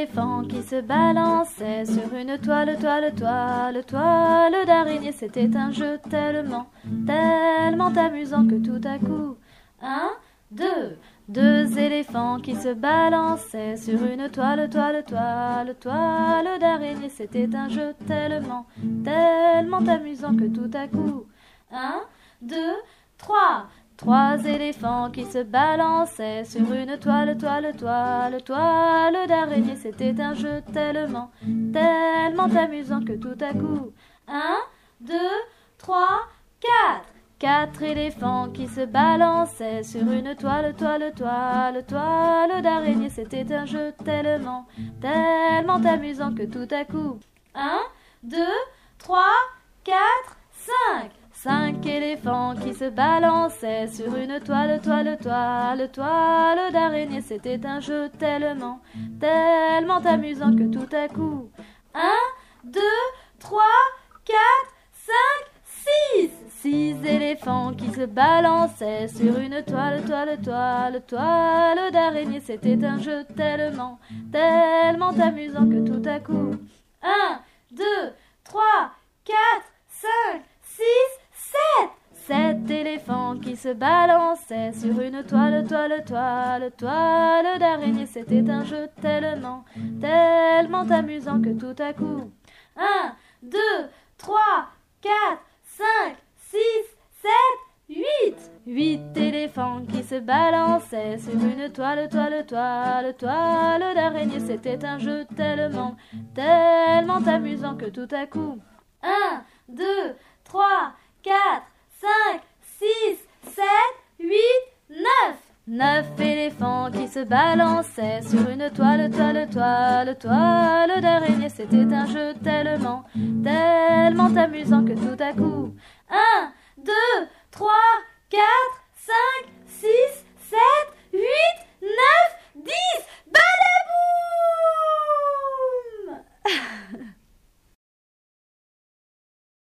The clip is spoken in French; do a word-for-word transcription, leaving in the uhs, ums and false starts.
éléphants qui se balançaient sur une toile, toile, toile, toile d'araignée. C'était un jeu tellement, tellement amusant que tout à coup, un, deux, deux éléphants qui se balançaient sur une toile, toile, toile, toile d'araignée. C'était un jeu tellement, tellement amusant que tout à coup, un, deux, trois, trois éléphants qui se balançaient sur une toile, toile, toile, toile d'araignée. C'était un jeu tellement, tellement amusant que tout à coup, un, deux, trois, quatre. Quatre éléphants qui se balançaient sur une toile, toile, toile, toile d'araignée. C'était un jeu tellement, tellement amusant que tout à coup, un, deux, trois, quatre, cinq. Cinq éléphants qui se balançaient sur une toile, toile, toile, toile d'araignée. C'était un jeu tellement, tellement amusant que tout à coup, un, deux, trois, quatre, cinq, six. Six éléphants qui se balançaient sur une toile, toile, toile, toile d'araignée. C'était un jeu tellement, tellement amusant que tout à coup, un, deux, trois, quatre, cinq, six, sept. Sept éléphants qui se balançaient sur une toile, toile, toile, toile d'araignée. C'était un jeu tellement, tellement amusant que tout à coup, un, deux, trois, quatre, cinq, six, sept, huit. Huit éléphants qui se balançaient sur une toile, toile, toile, toile d'araignée. C'était un jeu tellement, tellement amusant que tout à coup, un, deux, trois, quatre, cinq, six, sept, huit, neuf. Neuf éléphants qui se balançaient sur une toile, toile, toile, toile d'araignée. C'était un jeu tellement, tellement amusant que tout à coup, un, deux, trois, quatre,